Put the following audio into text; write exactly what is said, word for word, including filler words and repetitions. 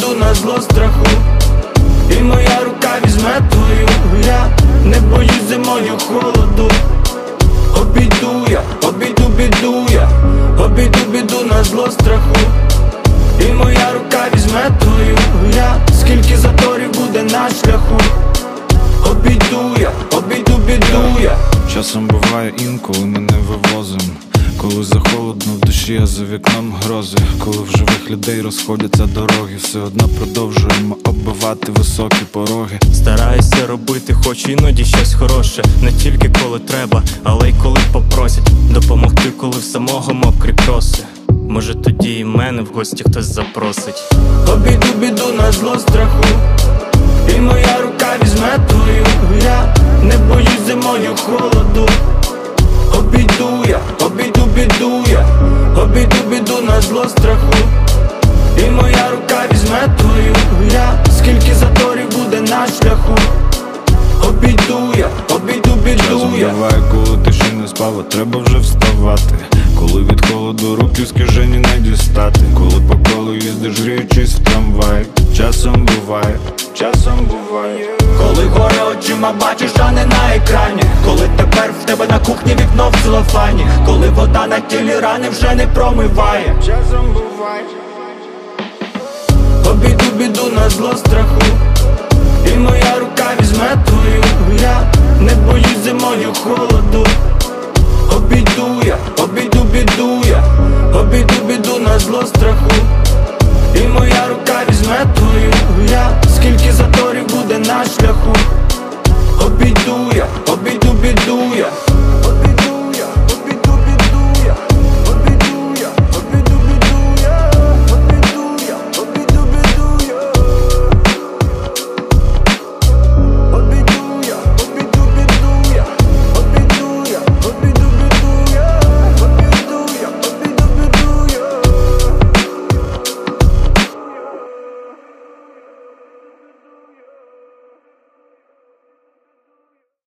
біду на зло страху, і моя рука візьме твою. Я не боюсь зимою холоду. Обійду я, обійду біду я, обійду біду на зло страху, і моя рука візьме твою. Я скільки заторів буде на шляху. Обійду я, обійду біду я. Часом буває інколи мене вивозим, коли захолодно в душі, а за вікном грози. Коли в живих людей розходяться дороги, все одно продовжуємо оббивати високі пороги. Стараюся робити хоч іноді щось хороше, не тільки коли треба, але й коли попросять допомогти, коли в самого мокрі кроси. Може тоді і мене в гості хтось запросить. Обійду біду на зло страху, і моя рука візьме твою. Я не боюсь зимою холоду. Обійду я, обійду біду я, обійду біду на зло страху, і моя рука візьме твою. Я скільки заторів буде на шляху. Обійду я, обійду біду я. Часом буває, коли ти ще не спала, треба вже вставати. Коли від холоду руки з кишені не дістати. Коли по колу їздиш, гріючись в трамвай. Часом буває, часом буває. Коли горе очима бачиш, а не на екрані. Коли тепер в тебе на кухні вікно в целофані. Коли вода на тілі рани вже не промиває. Часом буває. Обійду біду на зло страху, і моя рука візьме твою. Я не боюсь зимою холоду. Обійду я, обійду біду я, обійду біду на зло страху, і моя рука візьме твою. Я скільки заторів буде на шляху.